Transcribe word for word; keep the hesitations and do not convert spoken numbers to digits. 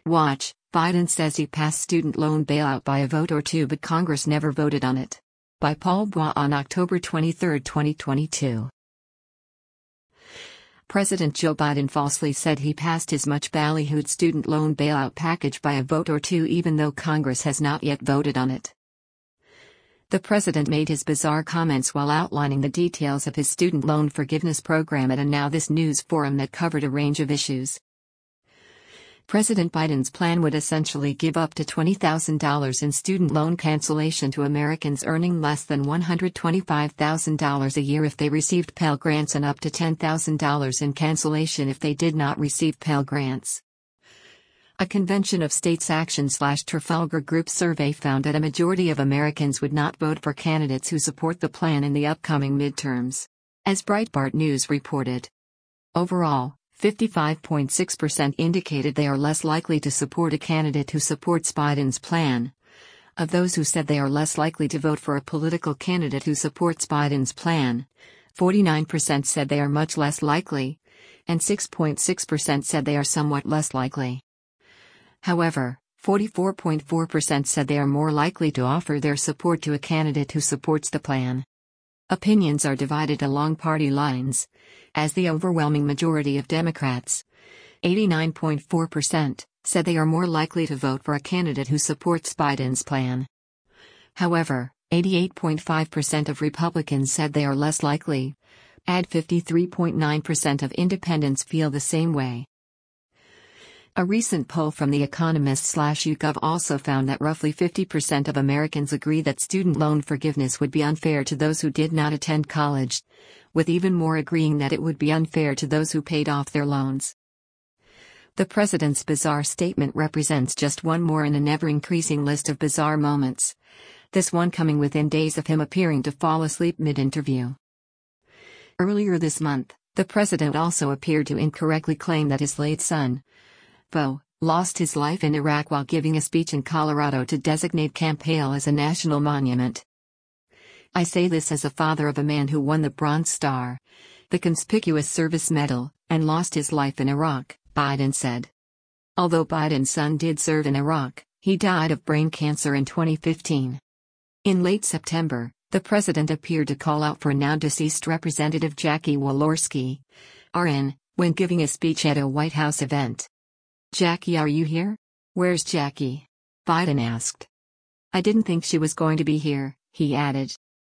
Watch, Biden says he passed student loan bailout by a vote or two but Congress never voted on it. By Paul Bois on October twenty-third, twenty twenty-two. President Joe Biden falsely said he passed his much ballyhooed student loan bailout package by a vote or two even though Congress has not yet voted on it. The president made his bizarre comments while outlining the details of his student loan forgiveness program at a Now This News forum that covered a range of issues. President Biden's plan would essentially give up to twenty thousand dollars in student loan cancellation to Americans earning less than one hundred twenty-five thousand dollars a year if they received Pell Grants and up to ten thousand dollars in cancellation if they did not receive Pell Grants. A Convention of States Action/Trafalgar Group survey found that a majority of Americans would not vote for candidates who support the plan in the upcoming midterms. As Breitbart News reported. Overall, fifty-five point six percent indicated they are less likely to support a candidate who supports Biden's plan. Of those who said they are less likely to vote for a political candidate who supports Biden's plan, forty-nine percent said they are much less likely, and six point six percent said they are somewhat less likely. However, forty-four point four percent said they are more likely to offer their support to a candidate who supports the plan. Opinions are divided along party lines, as the overwhelming majority of Democrats, eighty-nine point four percent, said they are more likely to vote for a candidate who supports Biden's plan. However, eighty-eight point five percent of Republicans said they are less likely, and fifty-three point nine percent of independents feel the same way. A recent poll from The Economist/YouGov also found that roughly fifty percent of Americans agree that student loan forgiveness would be unfair to those who did not attend college, with even more agreeing that it would be unfair to those who paid off their loans. The president's bizarre statement represents just one more in an ever-increasing list of bizarre moments, this one coming within days of him appearing to fall asleep mid-interview. Earlier this month, the president also appeared to incorrectly claim that his late son, Beau, lost his life in Iraq while giving a speech in Colorado to designate Camp Hale as a national monument. I say this as a father of a man who won the Bronze Star, the Conspicuous Service Medal, and lost his life in Iraq, Biden said. Although Biden's son did serve in Iraq, he died of brain cancer in twenty fifteen. In late September, the president appeared to call out for now-deceased Representative Jackie Walorski, R N, when giving a speech at a White House event. "Jackie, are you here? Where's Jackie?" Biden asked. "I didn't think she was going to be here," he added.